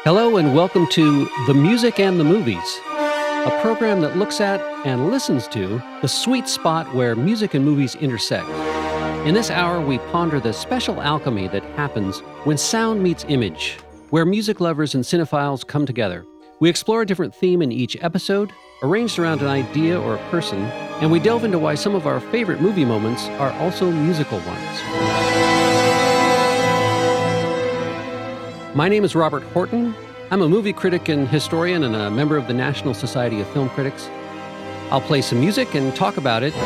Hello and welcome to The Music and the Movies, a program that looks at and listens to the sweet spot where music and movies intersect. In this hour, we ponder the special alchemy that happens when sound meets image, where music lovers and cinephiles come together. We explore a different theme in each episode, arranged around an idea or a person, and we delve into why some of our favorite movie moments are also musical ones. My name is Robert Horton. I'm a movie critic and historian and a member of the National Society of Film Critics. I'll play some music and talk about it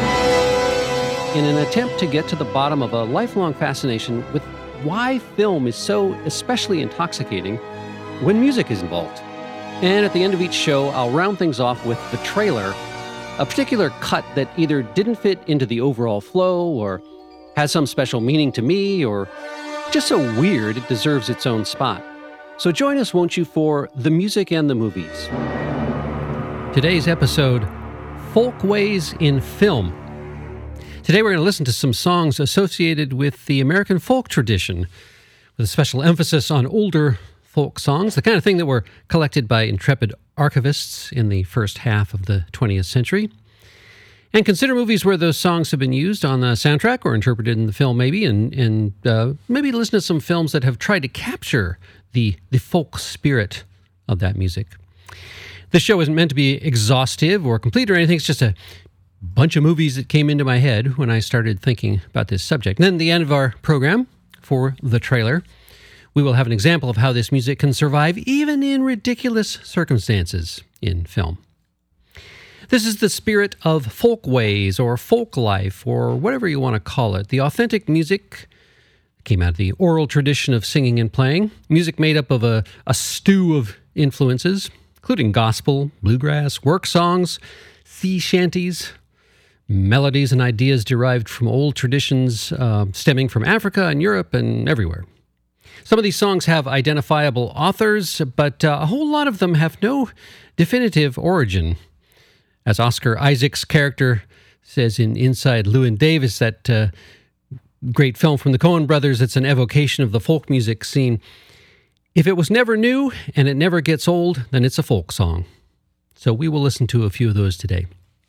in an attempt to get to the bottom of a lifelong fascination with why film is so especially intoxicating when music is involved. And at the end of each show, I'll round things off with the trailer, a particular cut that either didn't fit into the overall flow or has some special meaning to me or just so weird it deserves its own spot. So join us, won't you, for The Music and the Movies. Today's episode, Folkways in Film. Today we're going to listen to some songs associated with the American folk tradition, with a special emphasis on older folk songs, the kind of thing that were collected by intrepid archivists in the first half of the 20th century. And consider movies where those songs have been used on the soundtrack or interpreted in the film maybe, and maybe listen to some films that have tried to capture the folk spirit of that music. This show isn't meant to be exhaustive or complete or anything. It's just a bunch of movies that came into my head when I started thinking about this subject. And then at the end of our program, for the trailer, we will have an example of how this music can survive even in ridiculous circumstances in film. This is the spirit of folkways or folk life or whatever you want to call it. The authentic music came out of the oral tradition of singing and playing. Music made up of a stew of influences, including gospel, bluegrass, work songs, sea shanties, melodies and ideas derived from old traditions stemming from Africa and Europe and everywhere. Some of these songs have identifiable authors, but a whole lot of them have no definitive origin. As Oscar Isaac's character says in Inside Llewyn Davis, that great film from the Coen brothers, it's an evocation of the folk music scene. If it was never new and it never gets old, then it's a folk song. So we will listen to a few of those today.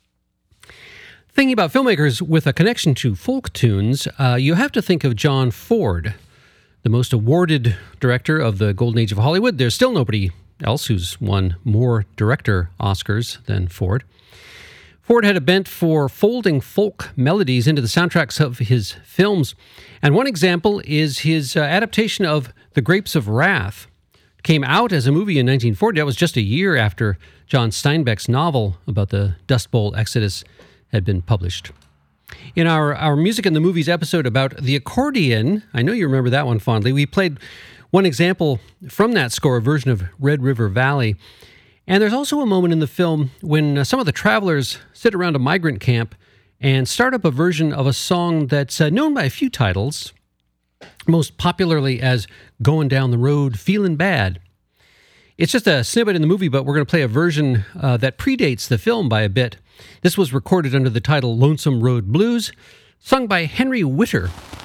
Thinking about filmmakers with a connection to folk tunes, you have to think of John Ford, the most awarded director of the Golden Age of Hollywood. There's still nobody else who's won more director Oscars than Ford. Ford had a bent for folding folk melodies into the soundtracks of his films, and one example is his adaptation of The Grapes of Wrath. It came out as a movie in 1940. That was just a year after John Steinbeck's novel about the Dust Bowl Exodus had been published. In our Music and the Movies episode about the accordion, I know you remember that one fondly, we played one example from that score, a version of Red River Valley. And there's also a moment in the film when some of the travelers sit around a migrant camp and start up a version of a song that's known by a few titles, most popularly as Going Down the Road Feeling Bad. It's just a snippet in the movie, but we're going to play a version that predates the film by a bit. This was recorded under the title Lonesome Road Blues, sung by Henry Witter.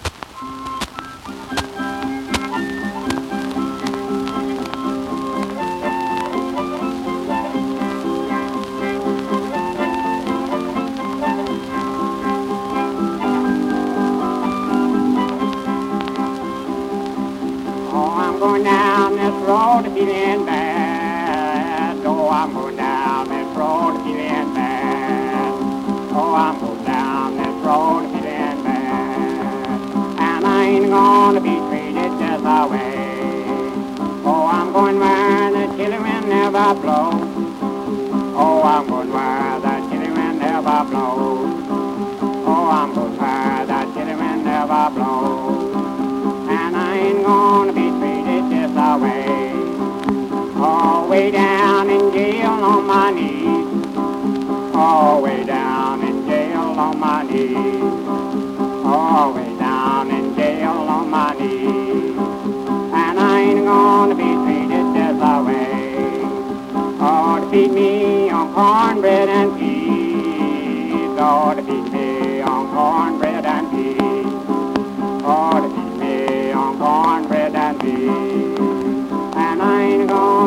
Feeling bad. Oh, I'm going down this road feeling bad. Oh, I'm going down this road feeling bad. And I ain't gonna be treated just that way. Oh, I'm going where the chilly wind never blows. Oh, I'm going where the chilly wind never blows. Oh, I'm going where the chilly wind never blows. And I ain't gonna be treated just that way. All way down in jail on my knees. All way down in jail on my knees. All way down in jail on my knees. And I ain't gonna be treated just that way. Oh, to feed me on cornbread and peas. Oh, to feed me on cornbread and peas. Oh, to feed me on cornbread and peas. And I ain't gonna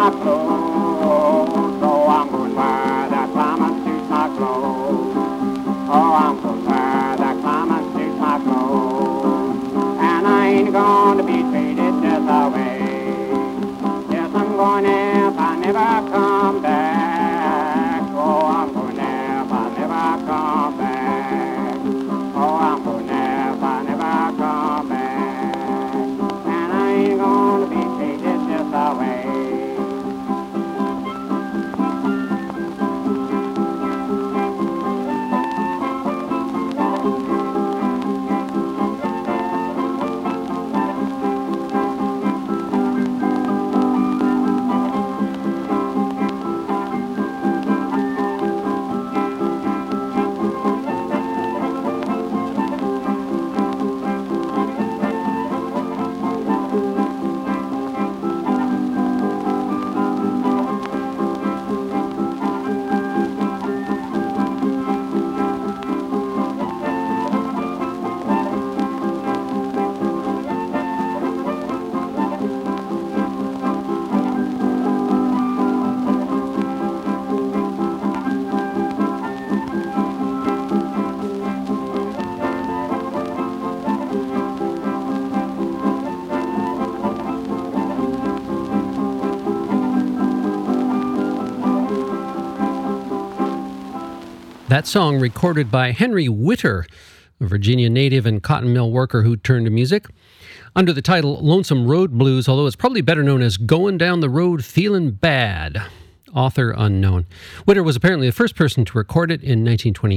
my clothes. So I'm gonna wear that climate suit my clothes. Oh, I'm gonna wear that climate suit my clothes. And I ain't gonna be treated this way. Yes, I'm going if I never come back. Oh, I'm going if I never come back. Oh, I'm going if I never come back. And I ain't gonna be treated this way. That song recorded by Henry Witter, a Virginia native and cotton mill worker who turned to music, under the title Lonesome Road Blues, although it's probably better known as Going Down the Road Feeling Bad. Author unknown. Witter was apparently the first person to record it in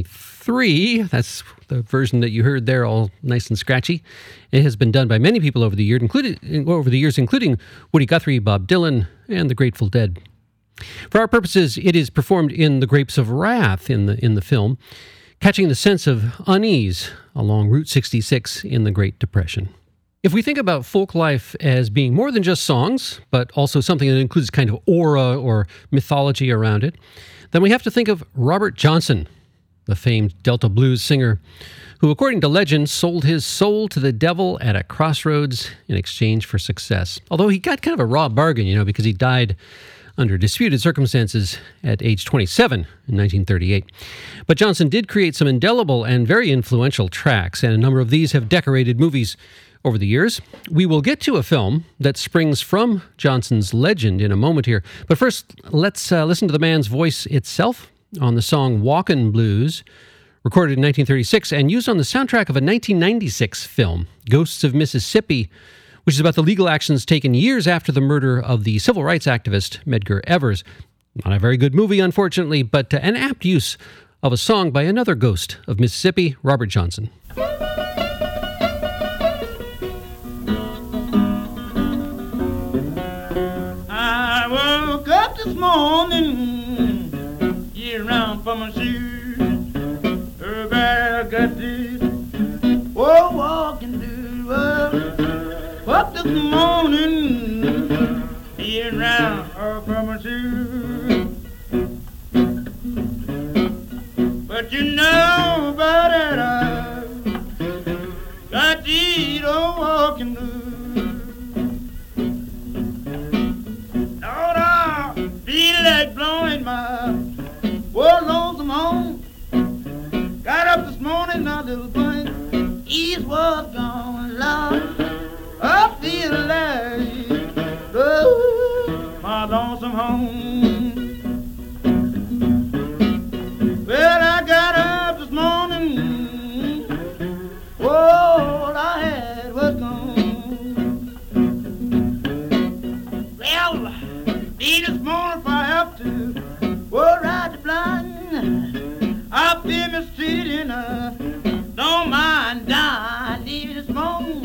1923. That's the version that you heard there, all nice and scratchy. It has been done by many people over the years, including Woody Guthrie, Bob Dylan, and the Grateful Dead. For our purposes, it is performed in The Grapes of Wrath in the film, catching the sense of unease along Route 66 in the Great Depression. If we think about folk life as being more than just songs, but also something that includes kind of aura or mythology around it, then we have to think of Robert Johnson, the famed Delta blues singer, who, according to legend, sold his soul to the devil at a crossroads in exchange for success. Although he got kind of a raw bargain, because he died under disputed circumstances at age 27 in 1938. But Johnson did create some indelible and very influential tracks, and a number of these have decorated movies over the years. We will get to a film that springs from Johnson's legend in a moment here. But first, let's listen to the man's voice itself on the song Walkin' Blues, recorded in 1936 and used on the soundtrack of a 1996 film, Ghosts of Mississippi, which is about the legal actions taken years after the murder of the civil rights activist Medgar Evers. Not a very good movie, unfortunately, but an apt use of a song by another ghost of Mississippi, Robert Johnson. I woke up this morning, year-round for my shoes. Everybody got this, walking through the world. Up this morning, being round from my shoes. But you know about that, I got these old walking blues. Lord, I feel like blowing my lonesome home. Got up this morning, a little thing, east was gone, Lord. I feel like my lonesome home. Well, I got up this morning, all I had was gone. Well, this morning if I have to ride the blind, I'll be mistreated and I don't mind dying. Leave this morning,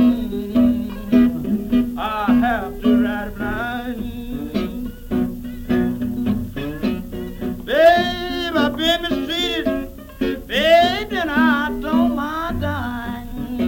I have to ride blind. Babe, I've been mistreated, babe, and I don't mind dying.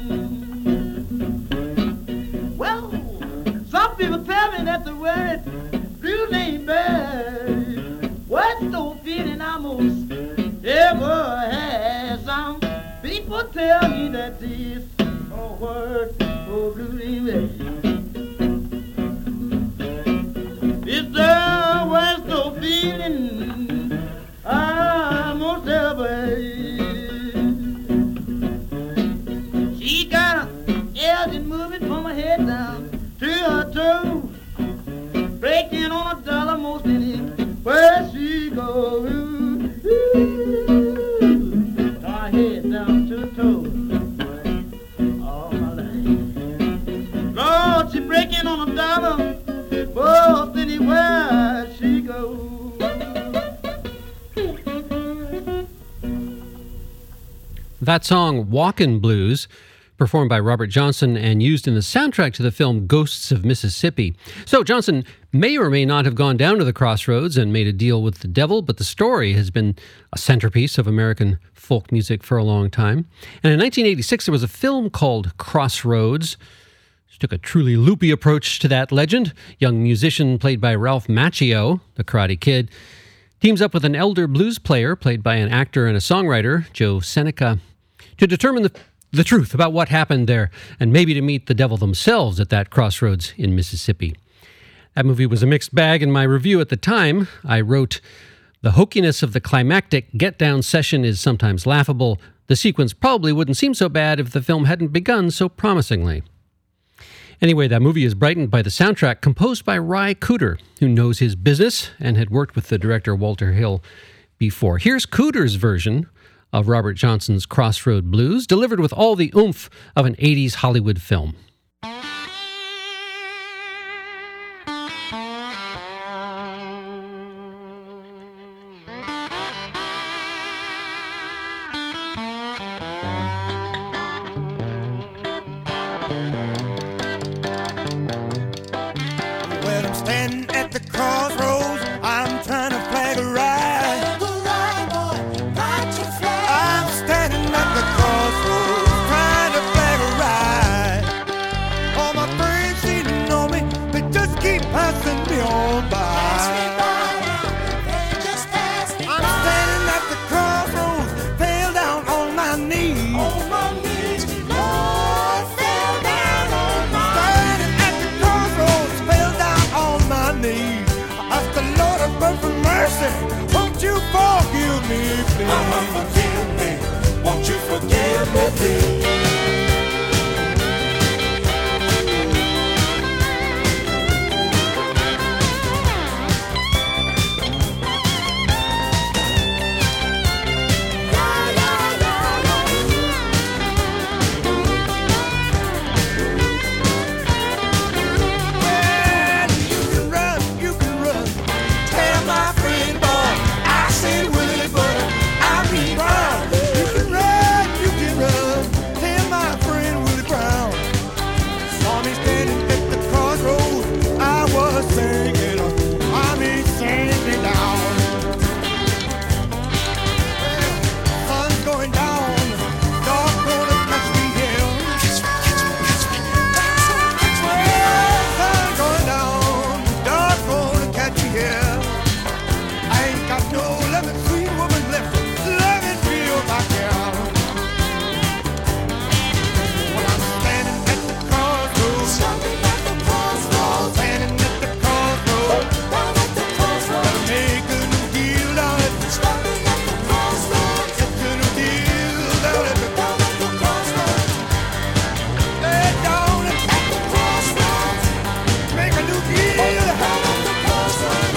Well, some people tell me that the word blues ain't bad. What's the feeling I most ever had? Some people tell me that this word blues ain't bad. It's the She got her ears moving from her head down to her toes, breaking on a dollar most anywhere she goes. From her head down to the toes. All my life. Lord, she breaking on a dollar most anywhere she goes. That song, Walkin' Blues, performed by Robert Johnson and used in the soundtrack to the film Ghosts of Mississippi. So Johnson may or may not have gone down to the crossroads and made a deal with the devil, but the story has been a centerpiece of American folk music for a long time. And in 1986, there was a film called Crossroads, which took a truly loopy approach to that legend. Young musician played by Ralph Macchio, the Karate Kid, teams up with an elder blues player played by an actor and a songwriter, Joe Seneca, to determine the truth about what happened there and maybe to meet the devil themselves at that crossroads in Mississippi. That movie was a mixed bag in my review at the time. I wrote, "The hokiness of the climactic get-down session is sometimes laughable. The sequence probably wouldn't seem so bad if the film hadn't begun so promisingly." Anyway, that movie is brightened by the soundtrack composed by Ry Cooder, who knows his business and had worked with the director Walter Hill before. Here's Cooder's version of Robert Johnson's Crossroad Blues, delivered with all the oomph of an 80s Hollywood film. Well, I'm standing at the crossroads. I'm trying to flag a ride. I'm standing at the crossroads, trying to flag a ride. All my friends seem to know me, they just keep passing me on by. I'm standing at the crossroads, fell down on my knees. Standing at the crossroads, fell down on my knees. I asked the Lord above for mercy, won't you forgive me, please? Mama, forgive me, won't you forgive me, please? You can run, tell my friend boy, I said Willie, but I mean Brown. You can run, tell my friend Willie Brown. Saw me standing at the crossroads, I was singing, singing down. Well, sun's going down, dark gonna catch me here. Well, sun's going down, dark gonna catch me here. I ain't got no loving sweet woman left, loving real back here. Well, I'm standing at the crossroads, standing at the crossroads, gotta make a new deal down at the crossroads, get to new deal down at the crossroads, lay down at the crossroads, make a new deal down at the crossroads.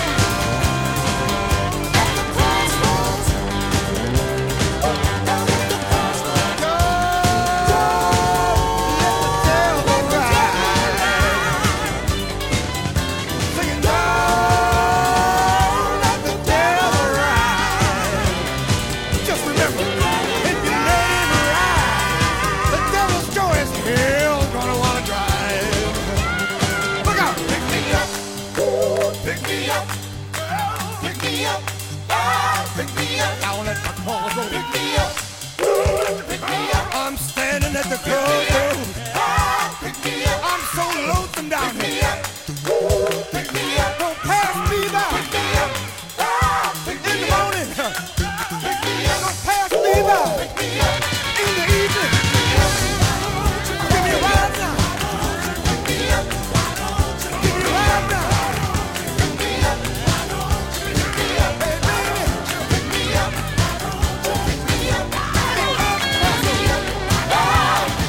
Just remember, if you let him ride, the devil's joy is hell gonna wanna drive. Look out! Pick me up, pick me up, pick me up, pick me up. Down at the crossroads, pick me up, pick me up. I'm standing at the crossroads, pick me up. I'm so lonesome down here. Pick me up, don't pass me by. Pick me up, in the morning. Pick me up, don't pass me by. Pick me up, in the evening. Give me a ride now. Pick me up, give me a ride now. Pick me up, hey baby. Pick me up, pick me up, pick me up.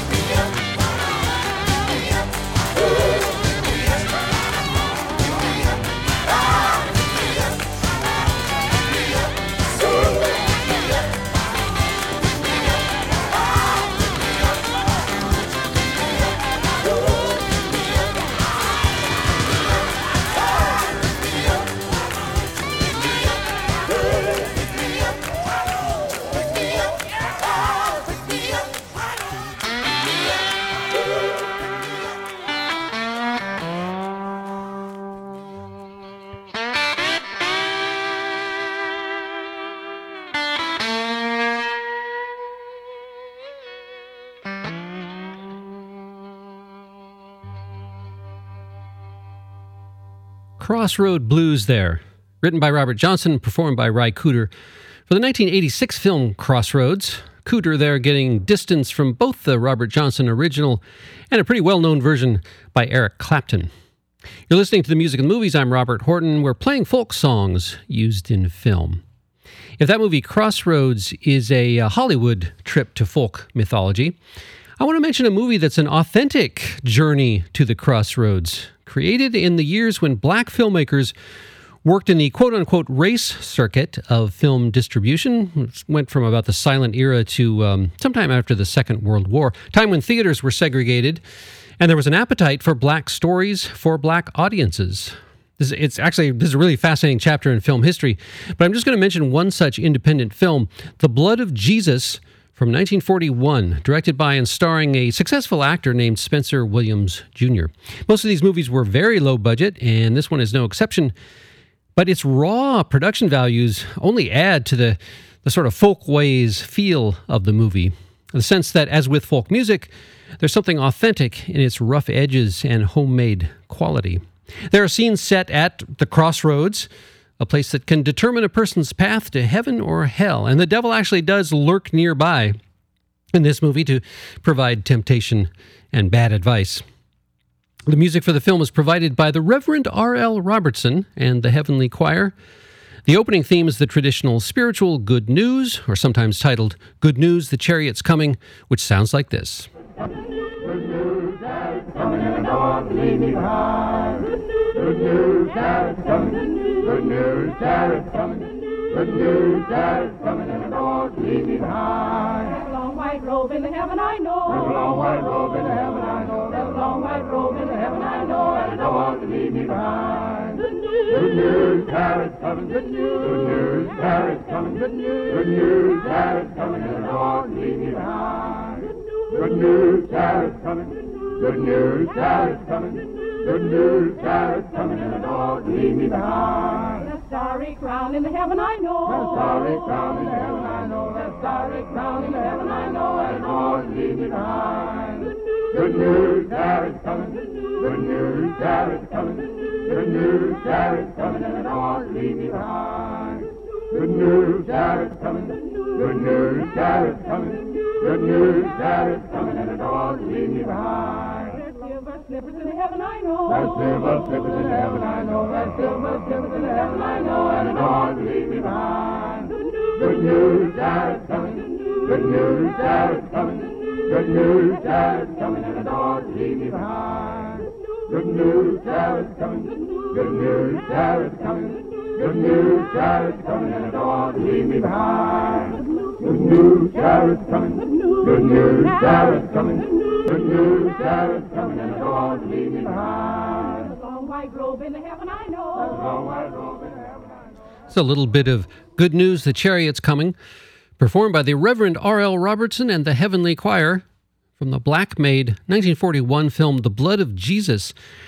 Crossroad Blues there, written by Robert Johnson, performed by Ry Cooder for the 1986 film Crossroads. Cooder there getting distance from both the Robert Johnson original and a pretty well-known version by Eric Clapton. You're listening to The Music and Movies. I'm Robert Horton. We're playing folk songs used in film. If that movie Crossroads is a Hollywood trip to folk mythology, I want to mention a movie that's an authentic journey to the crossroads, created in the years when black filmmakers worked in the quote-unquote race circuit of film distribution, which went from about the silent era to sometime after the Second World War, time when theaters were segregated, and there was an appetite for black stories for black audiences. This is a really fascinating chapter in film history, but I'm just going to mention one such independent film, The Blood of Jesus, from 1941, directed by and starring a successful actor named Spencer Williams Jr. Most of these movies were very low budget, and this one is no exception, but its raw production values only add to the sort of folkways feel of the movie. The sense that, as with folk music, there's something authentic in its rough edges and homemade quality. There are scenes set at the crossroads, a place that can determine a person's path to heaven or hell, and the devil actually does lurk nearby in this movie to provide temptation and bad advice. The music for the film is provided by the Reverend R.L. Robertson and the Heavenly Choir. The opening theme is the traditional spiritual Good News, or sometimes titled Good News, the Chariot's Coming, which sounds like this. Good news, Dad's coming, and don't leave me behind. Good news, Dad's coming. Good news, Dad's coming. Good news, Dad's coming, and don't leave me behind. There's a long white robe in the heaven I know. There's a long white robe in the heaven I know. There's a long white robe in the heaven I know, and don't want to leave me behind. Good news, Dad's coming. Good news, Dad's coming. Good news, Dad's coming, and don't want to leave me behind. Good news, Dad's coming. Good news, Dad's coming. Good news, Dad's coming, and don't leave me behind. That starry crown in the heaven I know. That starry crown in the heaven I know. That starry crown in the heaven I know, and don't leave me behind. Good news, Dad's coming. Good news, Dad's coming. Good news, Dad's coming, and don't leave me behind. Good news, Dad's coming. Good news, Dad's coming. Good news, Dad's coming, and don't leave me behind. There's silver slippers in the heaven I know. There's silver slippers in the heaven I know. There's silver slippers in the heaven I know, and don't leave me behind. Good news, Dad's coming. Good news, Dad's coming. Good news, Dad's coming, and don't leave me behind. Good news, Dad's coming. Good news, Dad's coming. Good news, Dad's coming, and don't leave me behind. Good news, Dad's coming. Good news, Dad's coming. Good news, Dad's coming, and don't leave me behind. There's a long white robe in the heaven I know. There's a long white robe in the heaven I know. It's a little bit of Good News, the Chariot's Coming, performed by the Reverend R.L. Robertson and the Heavenly Choir from the black-made 1941 film The Blood of Jesus,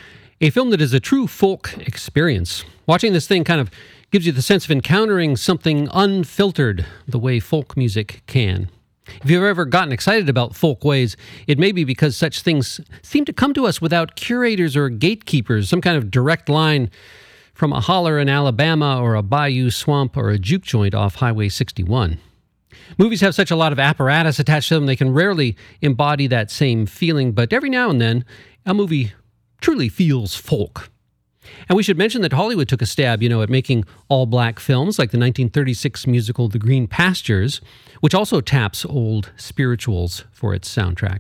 a film that is a true folk experience. Watching this thing kind of gives you the sense of encountering something unfiltered the way folk music can. If you've ever gotten excited about folkways, it may be because such things seem to come to us without curators or gatekeepers, some kind of direct line from a holler in Alabama or a bayou swamp or a juke joint off Highway 61. Movies have such a lot of apparatus attached to them, they can rarely embody that same feeling, but every now and then, a movie truly feels folk. And we should mention that Hollywood took a stab, at making all-black films like the 1936 musical The Green Pastures, which also taps old spirituals for its soundtrack.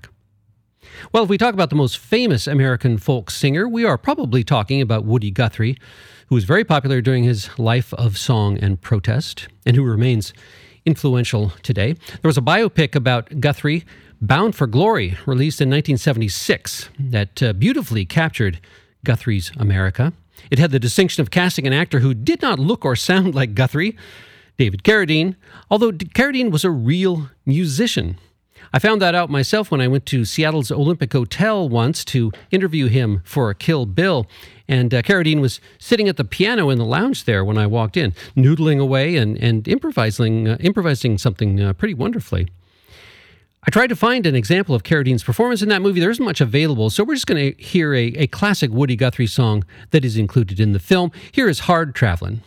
Well, if we talk about the most famous American folk singer, we are probably talking about Woody Guthrie, who was very popular during his life of song and protest, and who remains influential today. There was a biopic about Guthrie, Bound for Glory, released in 1976, that beautifully captured Guthrie's America. It had the distinction of casting an actor who did not look or sound like Guthrie, David Carradine, although Carradine was a real musician. I found that out myself when I went to Seattle's Olympic Hotel once to interview him for Kill Bill, and Carradine was sitting at the piano in the lounge there when I walked in, noodling away and improvising something pretty wonderfully. I tried to find an example of Carradine's performance in that movie. There isn't much available, so we're just going to hear a classic Woody Guthrie song that is included in the film. Here is Hard Travelin'.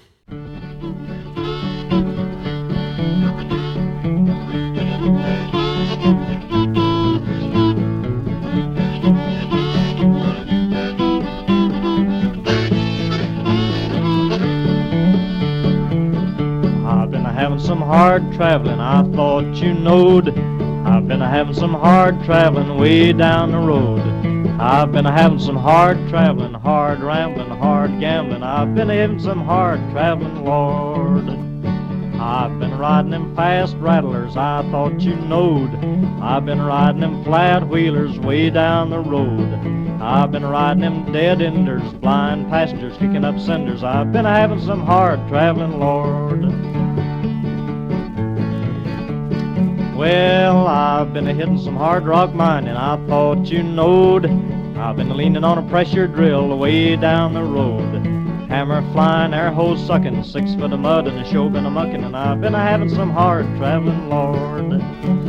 I've been having some hard traveling, I thought you knowed. I've been having some hard traveling way down the road. I've been having some hard traveling, hard rambling, hard gambling. I've been having some hard traveling, Lord. I've been riding them fast rattlers, I thought you knowed. I've been riding them flat wheelers way down the road. I've been riding them dead enders, blind passengers kicking up cinders. I've been having some hard traveling, Lord. Well, I've been hitting some hard rock mining, I thought you knowed. I've been leaning on a pressure drill way down the road. Hammer flying, air hose sucking, 6 foot of mud and a show been a mucking, and I've been having some hard traveling, Lord.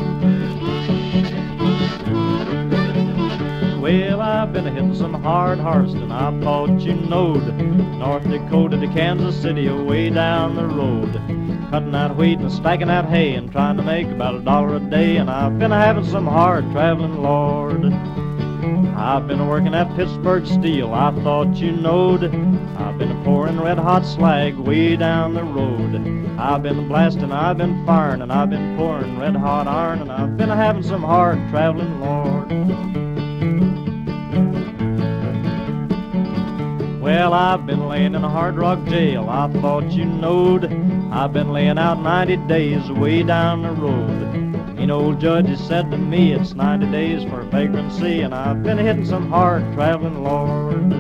Well, I've been hitting some hard harvesting, I thought you knowed. North Dakota to Kansas City, way down the road. Cutting out wheat and stacking out hay and trying to make about $1 a day, and I've been having some hard traveling, Lord. I've been working at Pittsburgh Steel, I thought you knowed. I've been pouring red hot slag way down the road. I've been blasting, I've been firing, and I've been pouring red hot iron, and I've been having some hard traveling, Lord. Well, I've been laying in a hard rock jail, I thought you knowed. I've been laying out 90 days way down the road. An old judge has said to me it's 90 days for vagrancy, and I've been hitting some hard traveling, Lord.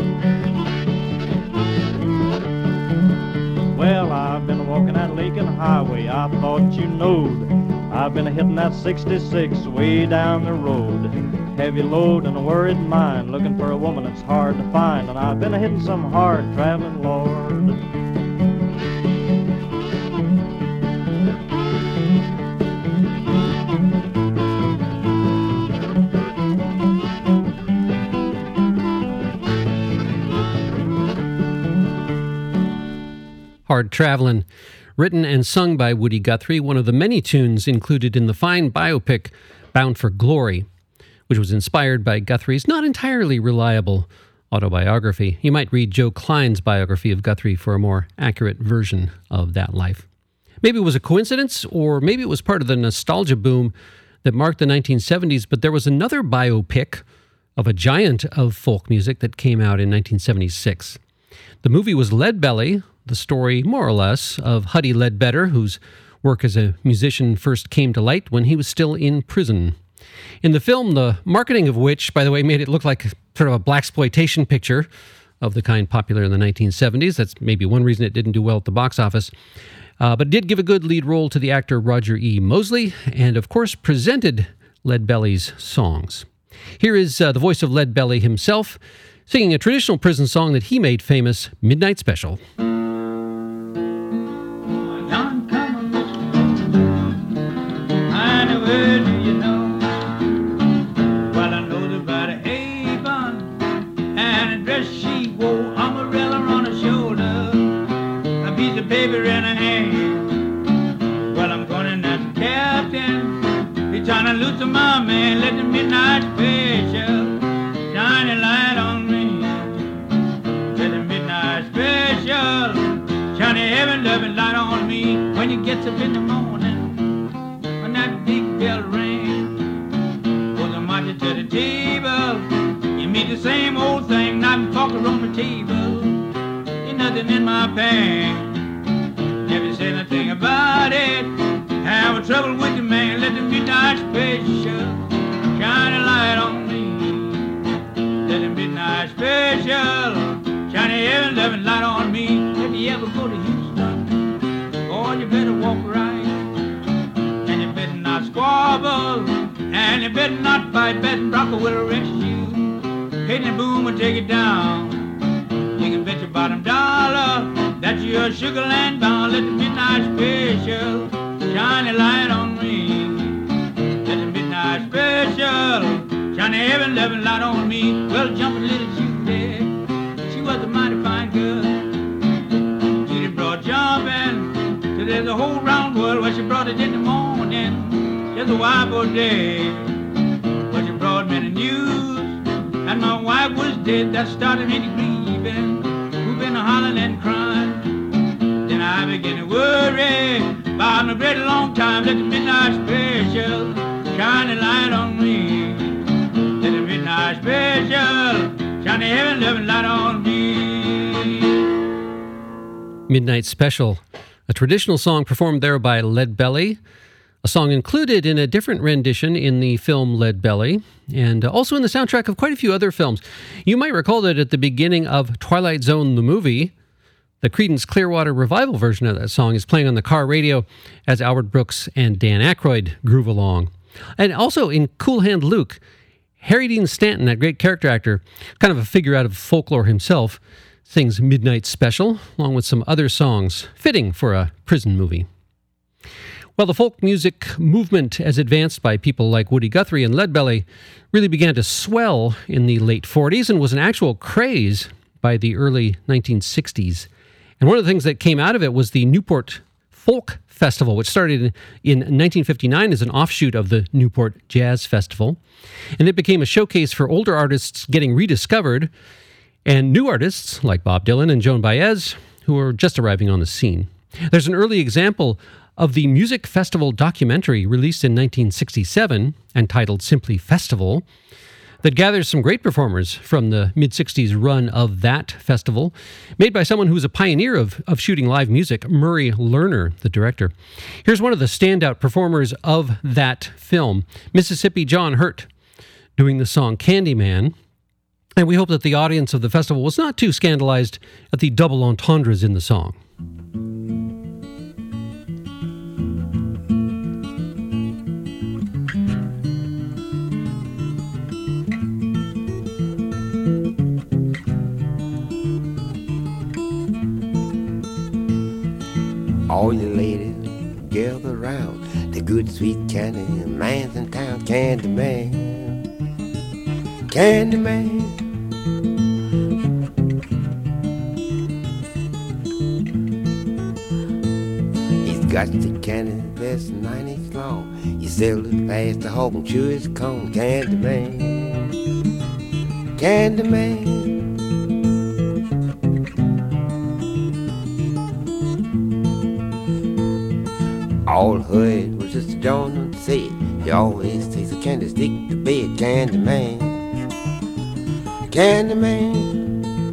Well, I've been walking that Lincoln Highway, I thought you knowed. I've been hitting that 66 way down the road. Heavy load and a worried mind, looking for a woman that's hard to find, and I've been hitting some hard traveling, Lord. Hard Travelin', written and sung by Woody Guthrie, one of the many tunes included in the fine biopic Bound for Glory, which was inspired by Guthrie's not entirely reliable autobiography. You might read Joe Klein's biography of Guthrie for a more accurate version of that life. Maybe it was a coincidence, or maybe it was part of the nostalgia boom that marked the 1970s, but there was another biopic of a giant of folk music that came out in 1976. The movie was Leadbelly, the story, more or less, of Huddie Ledbetter, whose work as a musician first came to light when he was still in prison. In the film, the marketing of which, by the way, made it look like sort of a blaxploitation picture of the kind popular in the 1970s. That's maybe one reason it didn't do well at the box office. But it did give a good lead role to the actor Roger E. Mosley, and of course presented Leadbelly's songs. Here is the voice of Leadbelly himself, singing a traditional prison song that he made famous, Midnight Special. Paper in a hand. Well, I'm going as a captain. Be trying to loosen my man. Let the midnight special shine a light on me. Let the midnight special shine a heaven loving light on me. When you get up in the morning, when that big bell rings, goes a marching to the table. You meet the same old thing, knife and fork on the table. Ain't nothing in my bag. Never say nothing about it. Have a trouble with the man. Let the midnight special shine a light on me. Let the midnight special shine a heaven loving light on me. If you ever go to Houston, boy, you better walk right. And you better not squabble. And you better not fight. Bed and Bronco will arrest you. Hit the boom will take it down. You can bet your bottom dollar that you're Sugarland bound. Let the midnight special shine a light on me. Let the midnight special. Johnny Heaven loving light on me. Well, jumping little Judy, she was a mighty fine girl. Judy brought jumping till there's a whole round world. Well, she brought it in the morning, just a wife or day. Well, she brought me the news, and my wife was dead. That started me to grieving, whooping, hollering, and crying. Then I began to worry about my great long time. Let the midnight special shine a light on me. Let the midnight special shine a heaven loving light on me. Midnight Special, a traditional song performed there by Lead Belly, a song included in a different rendition in the film Lead Belly, and also in the soundtrack of quite a few other films. You might recall that at the beginning of Twilight Zone the movie, the Creedence Clearwater Revival version of that song is playing on the car radio as Albert Brooks and Dan Aykroyd groove along. And also in Cool Hand Luke, Harry Dean Stanton, that great character actor, kind of a figure out of folklore himself, sings Midnight Special, along with some other songs, fitting for a prison movie. Well, the folk music movement, as advanced by people like Woody Guthrie and Lead Belly, really began to swell in the late 40s and was an actual craze by the early 1960s. And one of the things that came out of it was the Newport Folk Festival, which started in 1959 as an offshoot of the Newport Jazz Festival. And it became a showcase for older artists getting rediscovered and new artists like Bob Dylan and Joan Baez, who were just arriving on the scene. There's an early example of the music festival documentary released in 1967 and titled simply Festival, that gathers some great performers from the mid-60s run of that festival, made by someone who was a pioneer of shooting live music, Murray Lerner, the director. Here's one of the standout performers of that film, Mississippi John Hurt, doing the song Candyman. And we hope that the audience of the festival was not too scandalized at the double entendres in the song. All you ladies gather round, the good sweet candy man's in town. Candy man, candy man. He's got the candy that's 9 inches long. He sells it fast to hog and chew his cone. Candy man, candy man. All heard was just John said, he always takes a candy stick to bed. Candy man, candy man.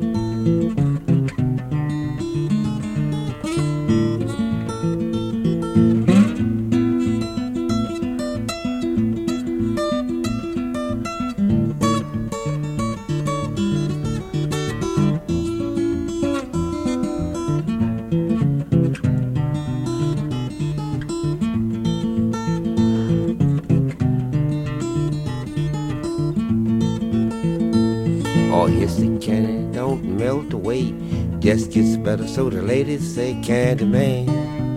Just gets better, so the ladies say, Candy man,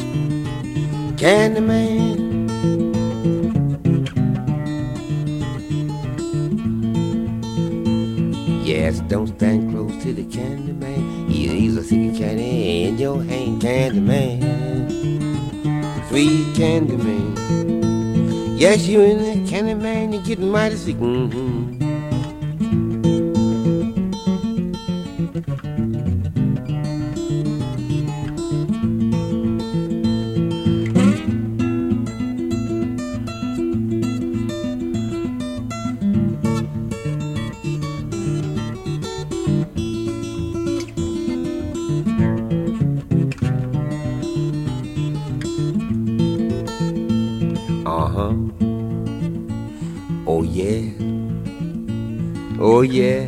Candy man. Yes, don't stand close to the Candy man. He's a stick of candy in your hand. Candy man, sweet Candy man. Yes, you and the Candy man, you're getting mighty sick. Oh yeah, oh yeah,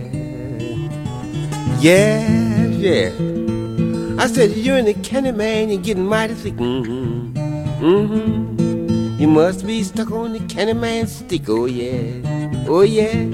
yeah, yeah. I said, you and the candy man, you're getting mighty sick. You must be stuck on the candy man's stick. Oh yeah, oh yeah.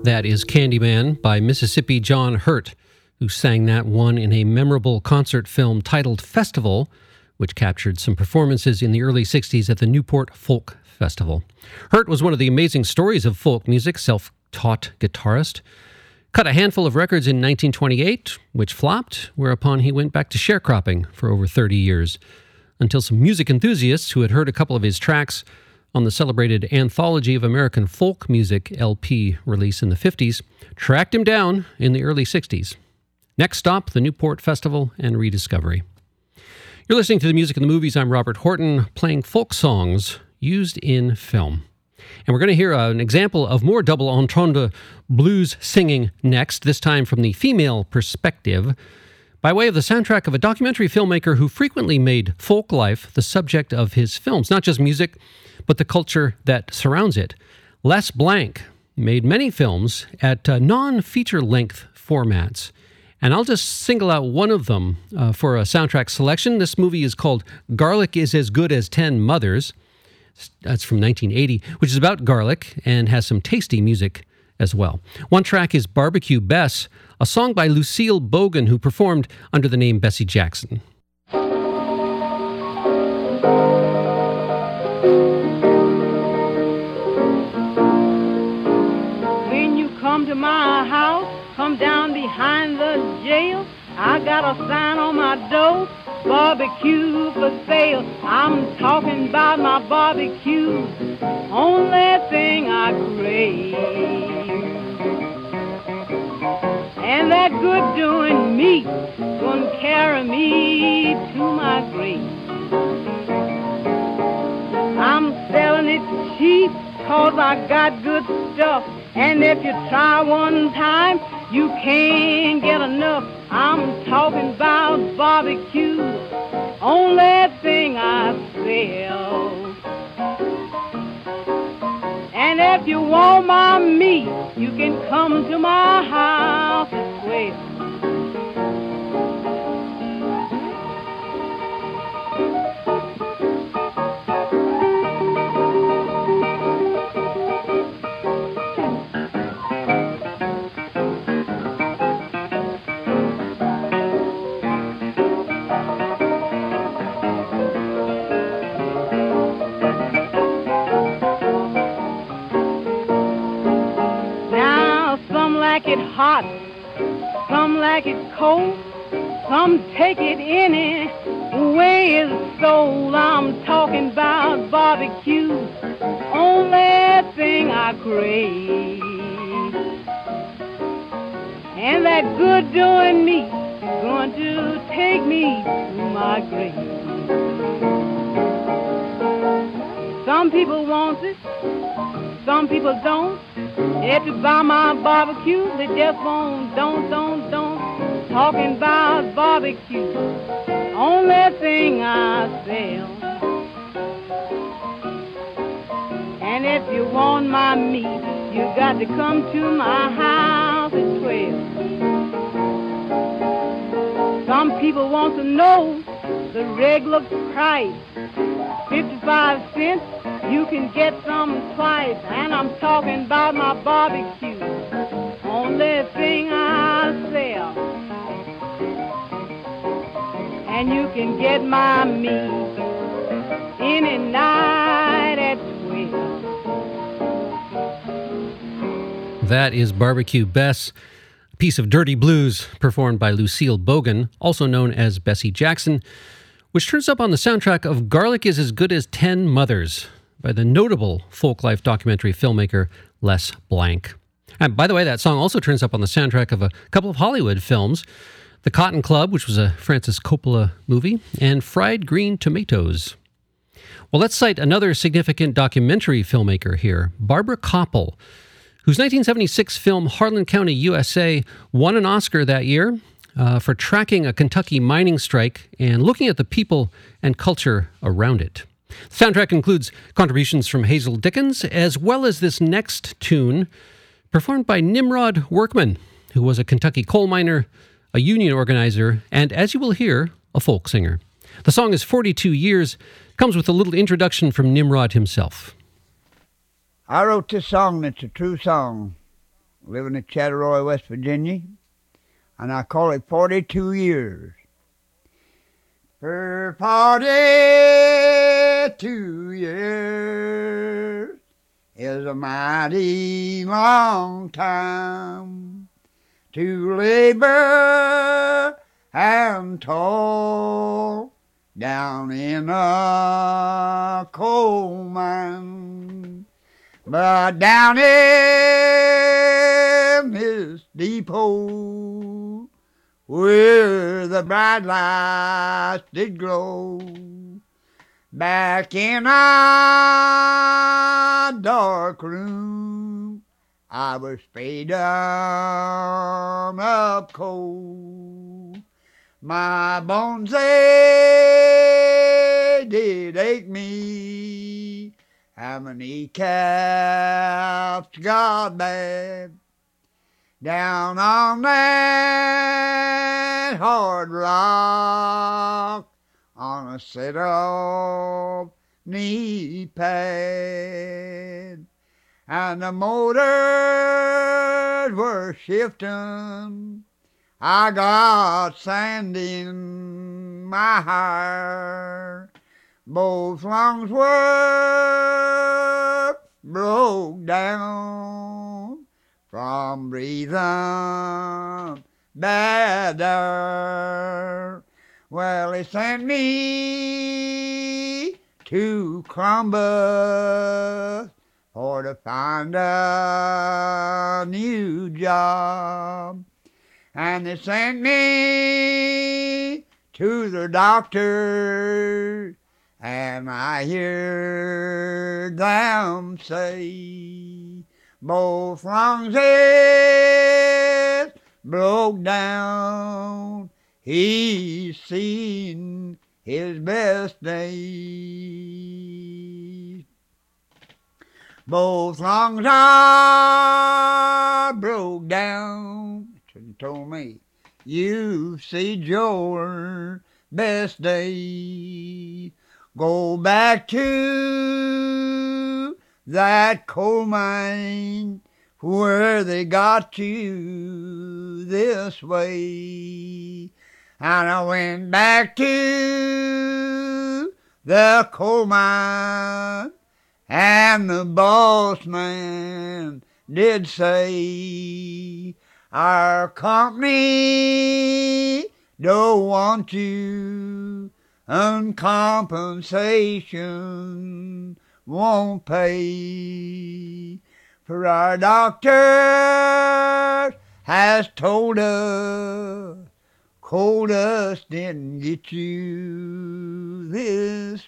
That is Candyman by Mississippi John Hurt, who sang that one in a memorable concert film titled Festival, which captured some performances in the early 60s at the Newport Folk Festival. Hurt was one of the amazing stories of folk music, self-taught guitarist. Cut a handful of records in 1928, which flopped, whereupon he went back to sharecropping for over 30 years, until some music enthusiasts who had heard a couple of his tracks on the celebrated Anthology of American Folk Music LP release in the 50s, tracked him down in the early 60s. Next stop, the Newport Festival and Rediscovery. You're listening to The Music and the Movies. I'm Robert Horton, playing folk songs used in film. And we're going to hear an example of more double entendre blues singing next, this time from the female perspective, by way of the soundtrack of a documentary filmmaker who frequently made folk life the subject of his films, not just music, but the culture that surrounds it. Les Blank made many films at non-feature length formats. And I'll just single out one of them for a soundtrack selection. This movie is called Garlic is as Good as 10 Mothers. That's from 1980, which is about garlic and has some tasty music as well. One track is Barbecue Bess, a song by Lucille Bogan, who performed under the name Bessie Jackson. When you come to my house, come down behind the jail. I got a sign on my door, barbecue for sale. I'm talking about my barbecue, only thing I crave. And that good doing meat gonna carry me to my grave. I'm selling it cheap 'cause I got good stuff. And if you try one time, you can't get enough. I'm talking about barbecue, only thing I sell. And if you want my meat, you can come to my house as well. Like it hot, some like it cold, some take it any way it's sold. I'm talking about barbecue, only thing I crave. And that good doing meat is going to take me to my grave. Some people want it, some people don't. If you buy my barbecue, they just won't, don't. Talking about barbecue, only thing I sell. And if you want my meat, you got to come to my house at 12. Some people want to know the regular price, 55 cents. You can get some twice, and I'm talking about my barbecue, only thing I sell. And you can get my meat any night at 12. That is Barbecue Bess, a piece of dirty blues performed by Lucille Bogan, also known as Bessie Jackson, which turns up on the soundtrack of Garlic is as Good as 10 Mothers, by the notable folklife documentary filmmaker Les Blank. And by the way, that song also turns up on the soundtrack of a couple of Hollywood films, The Cotton Club, which was a Francis Coppola movie, and Fried Green Tomatoes. Well, let's cite another significant documentary filmmaker here, Barbara Kopple, whose 1976 film Harlan County, USA won an Oscar that year for tracking a Kentucky mining strike and looking at the people and culture around it. The soundtrack includes contributions from Hazel Dickens, as well as this next tune performed by Nimrod Workman, who was a Kentucky coal miner, a union organizer, and, as you will hear, a folk singer. The song is 42 Years, comes with a little introduction from Nimrod himself. I wrote this song, it's a true song. living in Chattaroy, West Virginia, and I call it 42 years. For 42 years is a mighty long time to labor and toil down in a coal mine. But down in this depot where the bright lights did glow, back in a dark room, I was spayed down up cold. My bones, they did ache me, and my kneecaps got bad. Down on that hard rock, on a set of knee pad, and the motors were shifting. I got sand in my hair. Both lungs were broke down from breathing bad air. Well, they sent me to Columbus for to find a new job. And they sent me to the doctor, and I heard them say both lungs is broke down. He's seen his best days. Both lungs are broke down. Told me, you see your best days. Go back to that coal mine where they got you this way. And I went back to the coal mine, and the boss man did say, our company don't want you, and compensation won't pay. For our doctor has told us coal dust didn't get you this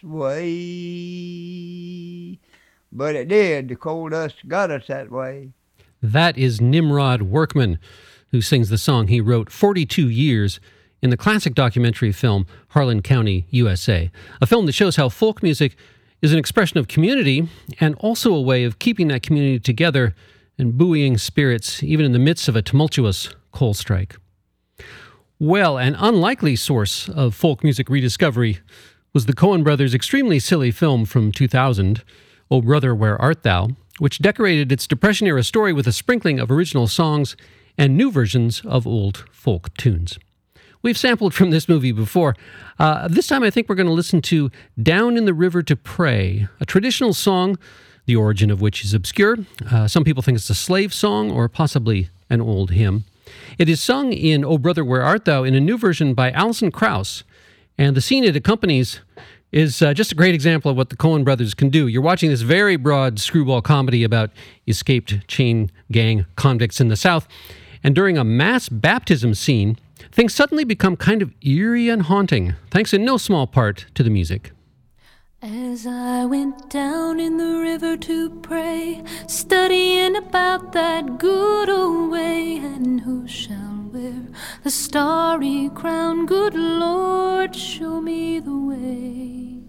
way. But it did. The coal dust got us that way. That is Nimrod Workman, who sings the song he wrote 42 years in the classic documentary film Harlan County, USA, a film that shows how folk music is an expression of community and also a way of keeping that community together and buoying spirits even in the midst of a tumultuous coal strike. Well, an unlikely source of folk music rediscovery was the Coen brothers' extremely silly film from 2000, O Brother, Where Art Thou?, which decorated its Depression-era story with a sprinkling of original songs and new versions of old folk tunes. We've sampled from this movie before. This time I think we're going to listen to Down in the River to Pray, a traditional song, the origin of which is obscure. Some people think it's a slave song or possibly an old hymn. It is sung in O Brother, Where Art Thou? In a new version by Alison Krauss, and the scene it accompanies is just a great example of what the Coen brothers can do. You're watching this very broad screwball comedy about escaped chain gang convicts in the South, and during a mass baptism scene, things suddenly become kind of eerie and haunting, thanks in no small part to the music. As I went down in the river to pray, studying about that good old way, and who shall wear the starry crown? Good Lord, show me the way.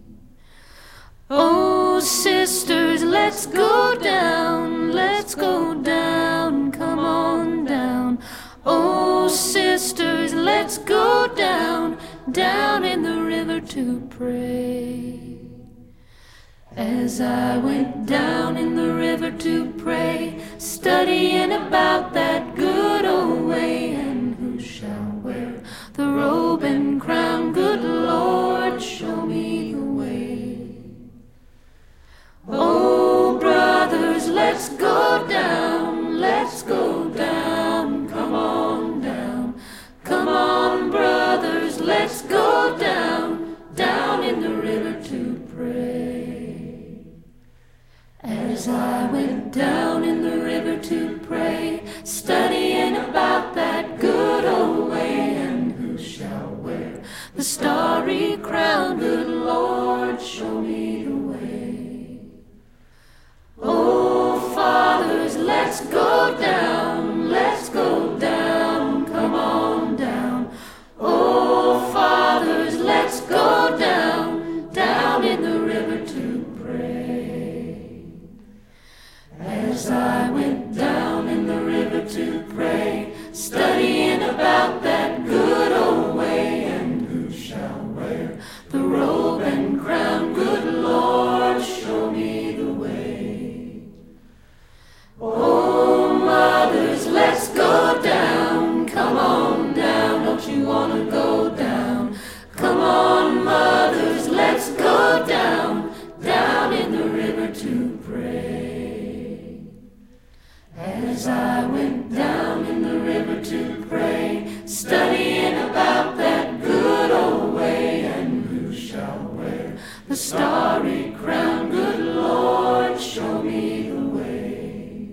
Oh, sisters, let's go down, come on down. Oh, sisters, let's go down, down in the river to pray. As I went down in the river to pray, studying about that good old way. And who shall wear the robe and crown? Good Lord, show me the way. Oh, brothers, let's go down, let's go down, come on down. Come on, brothers, let's go down, down in the river to pray. As I went down in the river to pray, studying about that good old way. And who shall wear the starry crown? Good Lord, show me the way. Oh, fathers, let's go down, let's go down, come on down. Oh, fathers, let's go down, down in the river to pray. As I went down in the river to pray, studying about that good old way. And who shall wear the robe and crown? Good Lord, show me the way. Oh, mothers, let's go down, come on down, don't you want to go down? Come on, mothers, let's go down, down in the river to pray. As I went down in the river to pray, studying about that good old way. And who shall wear the starry crown? Good Lord, show me the way.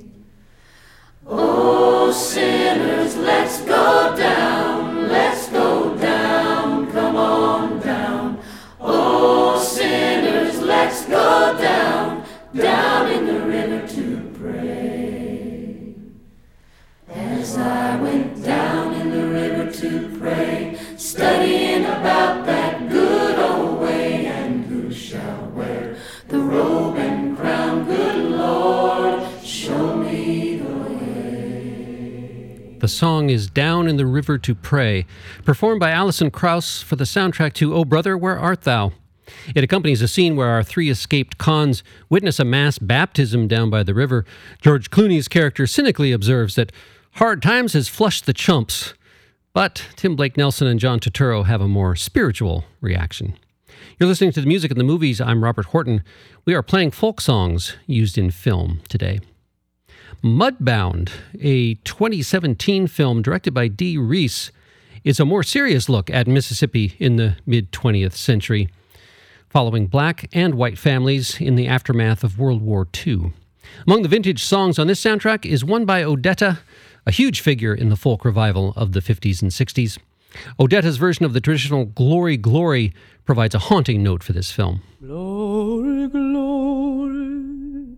Oh, sinners, let's go down, let's go down, come on down. Oh, sinners, let's go down, down in the river to pray. As I went down in the river to pray, studying about that good old way. And who shall wear the robe and crown? Good Lord, show me the way. The song is Down in the River to Pray, performed by Alison Krauss for the soundtrack to Oh Brother, Where Art Thou? It accompanies a scene where our three escaped cons witness a mass baptism down by the river. George Clooney's character cynically observes that hard times has flushed the chumps, but Tim Blake Nelson and John Turturro have a more spiritual reaction. You're listening to the music in the movies. I'm Robert Horton. We are playing folk songs used in film today. Mudbound, a 2017 film directed by Dee Reese, is a more serious look at Mississippi in the mid-20th century, following black and white families in the aftermath of World War II. Among the vintage songs on this soundtrack is one by Odetta, a huge figure in the folk revival of the 50s and 60s. Odetta's version of the traditional Glory, Glory provides a haunting note for this film. Glory, glory,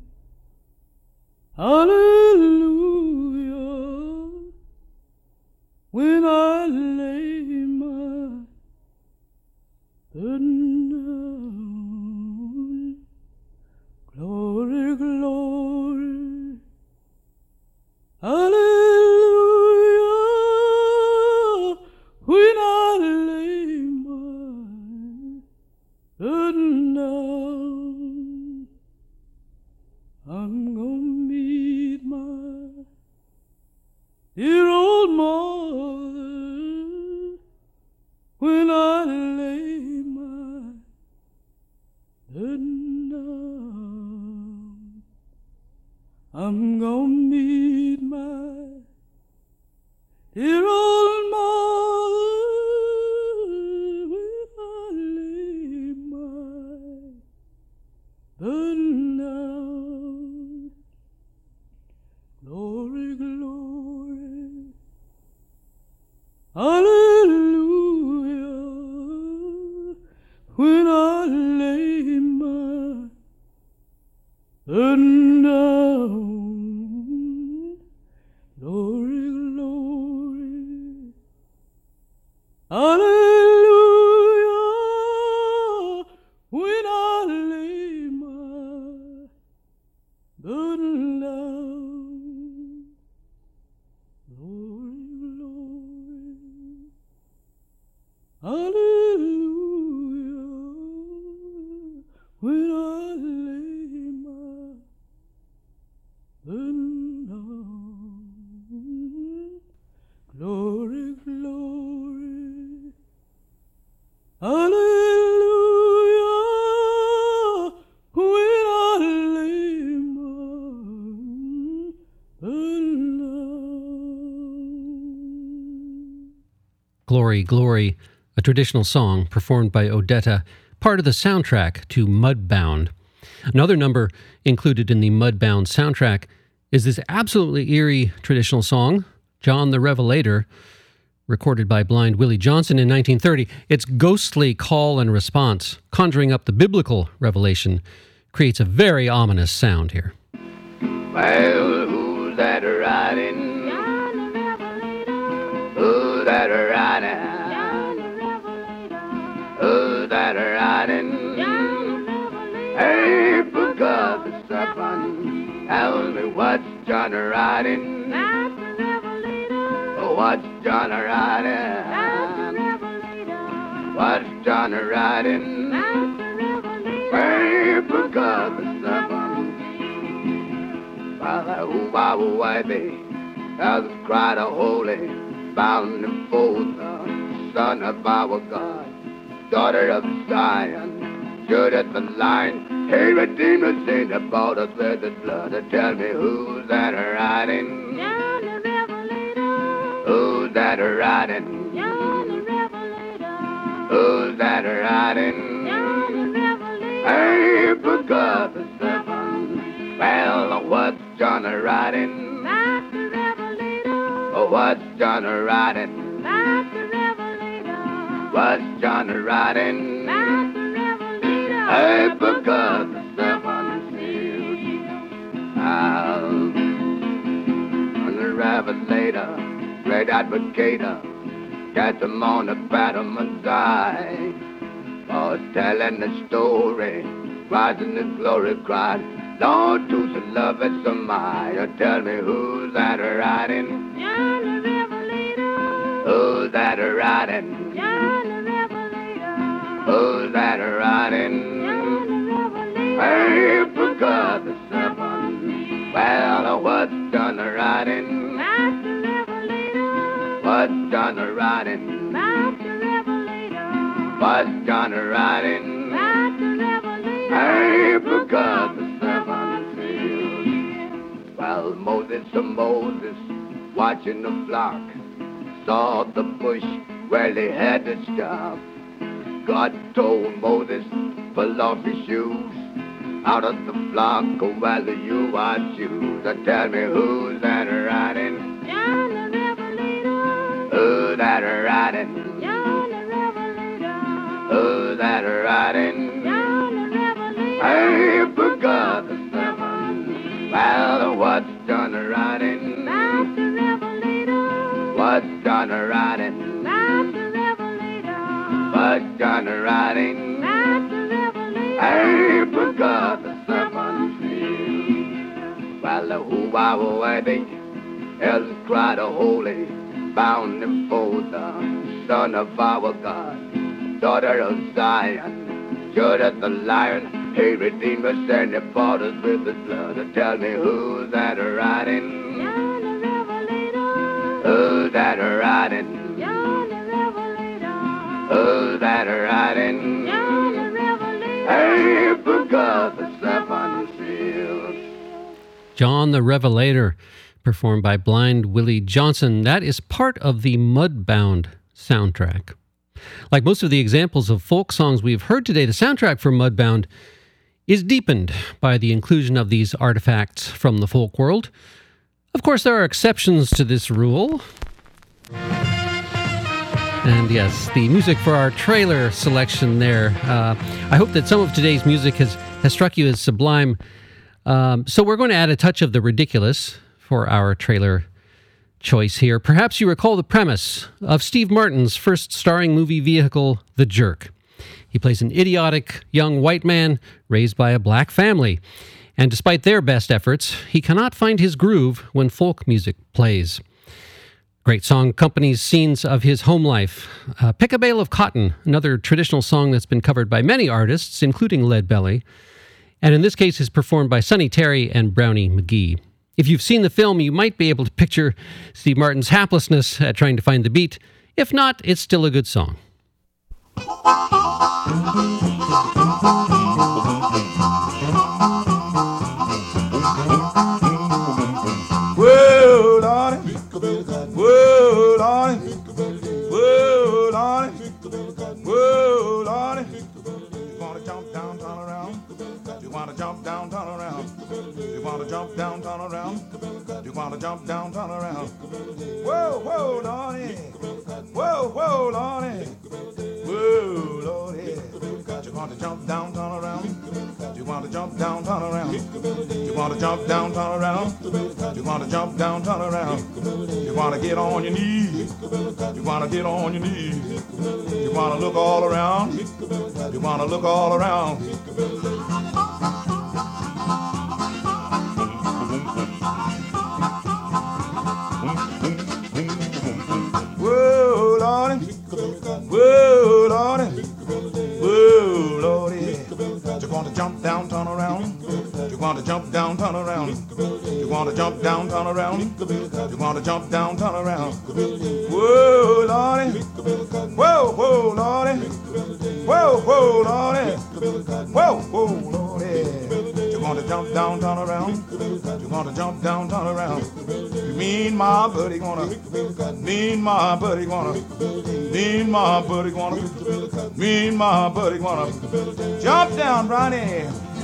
hallelujah, when I lay my burden down. Glory, glory, hallelujah, when I lay my burden down. I'm gonna meet my dear old mother when I lay my burden down. I'm gonna meet my dear old mother when I lay my burden down. Glory, glory, hallelujah, when I lay my burden down. Glory, glory, hallelujah, when I lay my burden down. Glory, glory, hallelujah, when I lay my burden down. Glory, Glory, a traditional song performed by Odetta, part of the soundtrack to Mudbound. Another number included in the Mudbound soundtrack is this absolutely eerie traditional song, John the Revelator, recorded by blind Willie Johnson in 1930. Its ghostly call and response, conjuring up the biblical revelation, creates a very ominous sound here. Well, who's that riding? Who's that riding? Who's that riding? Hey, book of the seven, tell me what's John riding? What's John riding? What's John riding? Hey, book of the seven. Why they has cried a holy, bound and fold, son of our God, daughter of Zion, stood at the line. Hey, Redeemer, sing about us with the blood. Tell me who's that riding? Who's that riding? Who's that riding? Hey, book of the seven. Well, what's John riding? What's John riding? What's John riding? Hey, book of the seven seals. I'm the Revelator, great advocator, got them on the battlement's eye. Oh, telling the story, rising the glory cried. Lord, to the love it's a my. Tell me who's that riding? Who's that riding? Who's that riding? Hey, book of the seven. Well, what's John riding? What's John riding? What's John riding? Hey, book of the seven seals. Well, Moses, watching the flock, saw the bush where they had to stop. God told Moses, pull off his shoes, out of the flock, go while you are choose. Tell me who's that riding? John the Revelator. Who's that riding? John the Revelator. Who's that riding? John the Revelator. Hey, book of the seven. Well, what's John riding? Master Revelator. What's John riding? Master Revelator. What's John riding? Master Revelator. Hey, book of the seven seals. Well, who are worthy? Elders cried a holy, bound and fold, son of our God, daughter of Zion, Judah the lion. Hey, Redeemer, send the bought us with the blood. Tell me who's that riding? John the Revelator. Who's that riding? John the Revelator. Who's that riding? John the Revelator. Hey, book of the seven seals. John the Revelator, performed by blind Willie Johnson. That is part of the Mudbound soundtrack. Like most of the examples of folk songs we've heard today, the soundtrack for Mudbound is deepened by the inclusion of these artifacts from the folk world. Of course, there are exceptions to this rule. And yes, the music for our trailer selection there. I hope that some of today's music has struck you as sublime. So we're going to add a touch of the ridiculous for our trailer choice here. Perhaps you recall the premise of Steve Martin's first starring movie vehicle, The Jerk. He plays an idiotic young white man raised by a black family. And despite their best efforts, he cannot find his groove when folk music plays. Great song accompanies scenes of his home life. Pick a Bale of Cotton, another traditional song that's been covered by many artists, including Leadbelly, and in this case is performed by Sonny Terry and Brownie McGee. If you've seen the film, you might be able to picture Steve Martin's haplessness at trying to find the beat. If not, it's still a good song. Whoa, Lordy. Whoa, Lordy. Whoa, to jump down, turn around. You want to jump down, turn around. Whoa, whoa, Lordy. Whoa, whoa, Lordy. Whoa, Lordy. You want to jump down, turn around. You want to jump down, turn around. You want to jump down, turn around. You want to jump down, turn around. You want to get on your knees. You want to get on your knees. You want to look all around. You want to look all around. Whoa, Lordy. Whoa, Lordy. Whoa, Lordy. You want to jump down, turn around. You want to jump down, turn around. You want to jump down, turn around. You want to jump down, turn around. Whoa, Lordy. Whoa, whoa, Lordy. Whoa, whoa, Lordy. Whoa, whoa, Lordy. You want to jump down, turn around. You want to jump down, turn around. You mean my buddy gonna, mean my buddy gonna, mean my buddy gonna, mean my buddy gonna jump down, Ronnie.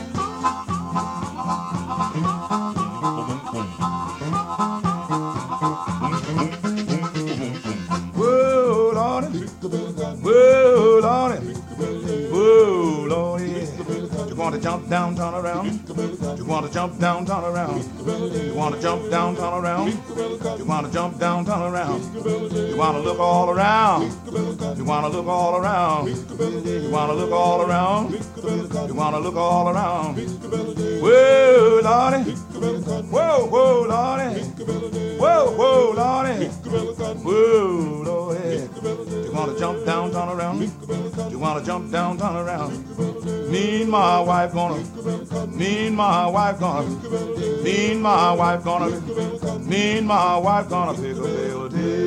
Whoa, Lordy. Whoa, Lordy. Whoa, Lordy. You want to jump down, turn around. You want to jump down, turn around. You want to jump down, turn around. You want to jump down, turn around. You want to look all around. You want to look all around. You want to look all around. You want to look all around. Whoa, Lordy. Whoa, whoa, Lordy. Whoa, whoa, Lordy. Whoa, Lordy. You want to jump down, turn around. You want to jump down, turn around. Me and my wife gonna, me and my wife gonna, me and my wife gonna, me and my wife gonna pick a bale of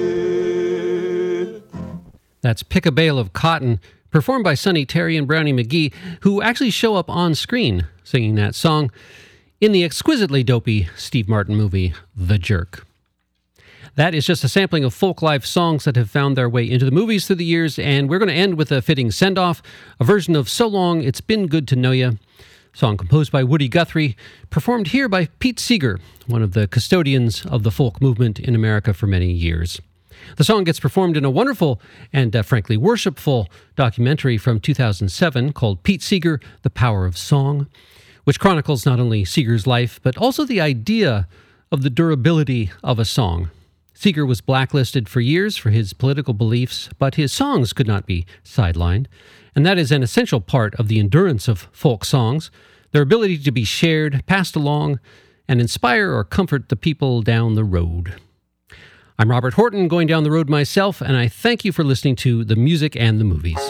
tea. That's Pick a Bale of Cotton, performed by Sonny Terry and Brownie McGee, who actually show up on screen singing that song in the exquisitely dopey Steve Martin movie, The Jerk. That is just a sampling of folk life songs that have found their way into the movies through the years, and we're going to end with a fitting send-off, a version of So Long, It's Been Good to Know Ya, song composed by Woody Guthrie, performed here by Pete Seeger, one of the custodians of the folk movement in America for many years. The song gets performed in a wonderful and frankly worshipful documentary from 2007 called Pete Seeger, The Power of Song, which chronicles not only Seeger's life, but also the idea of the durability of a song. Seeger was blacklisted for years for his political beliefs, but his songs could not be sidelined, and that is an essential part of the endurance of folk songs, their ability to be shared, passed along, and inspire or comfort the people down the road. I'm Robert Horton, going down the road myself, and I thank you for listening to The Music and the Movies.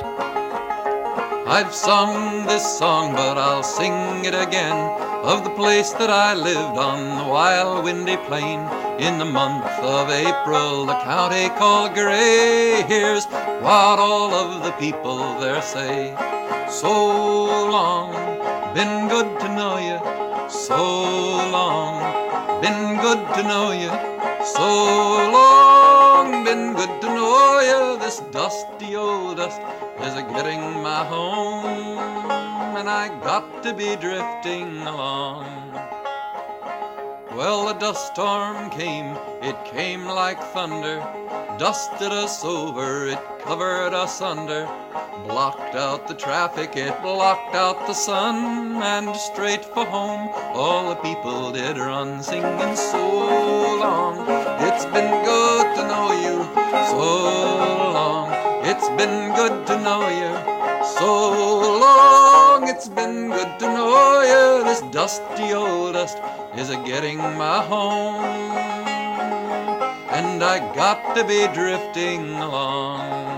I've sung this song, but I'll sing it again, of the place that I lived on the wild windy plain. In the month of April, the county called Grey. Here's what all of the people there say. So long, been good to know you. So long, been good to know you. So long, been good to know you. This dusty old dust is a-getting my home, and I got to be drifting along. Well, the dust storm came, it came like thunder, dusted us over, it covered us under, blocked out the traffic, it blocked out the sun, and straight for home all the people did run, singing so long, it's been good to know you, so long, it's been good to know you. So long, it's been good to know you. This dusty old dust is a-getting my home, and I got to be drifting along.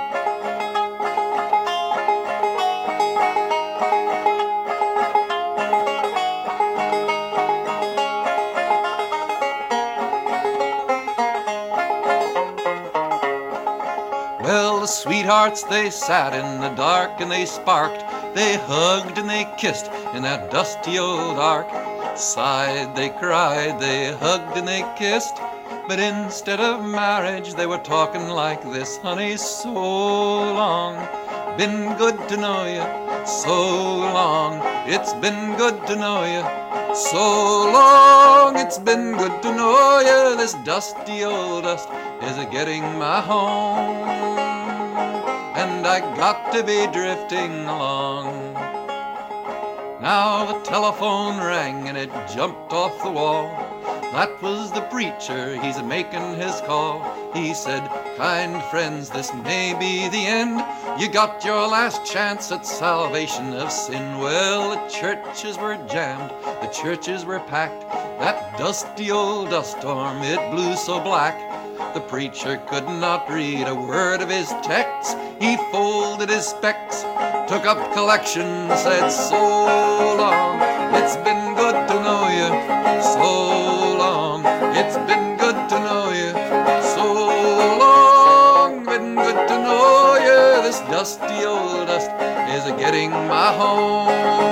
Well, the sweethearts, they sat in the dark and they sparked, they hugged and they kissed in that dusty old ark. Sighed, they cried, they hugged and they kissed, but instead of marriage they were talking like this. Honey, so long, been good to know you. So long, it's been good to know you. So long, it's been good to know you. This dusty old dust is getting my home, and I got to be drifting along. Now the telephone rang and it jumped off the wall. That was the preacher, he's making his call. He said, kind friends, this may be the end. You got your last chance at salvation of sin. Well, the churches were jammed, the churches were packed. That dusty old dust storm, it blew so black. The preacher could not read a word of his text. He folded his specs, took up collection, said, so long, it's been good to know you. So long, it's been good to know you. So long, been good to know you. This dusty old dust is getting my home,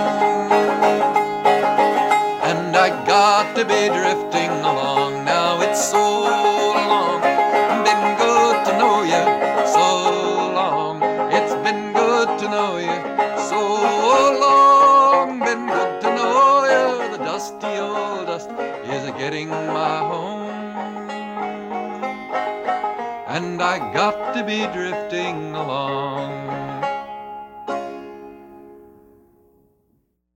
and I got to be drifting along. Now it's so long, been good to know you. So long, it's been good to know you. So long, been good to know you. The dusty old dust is getting my home, and I got to be drifting along.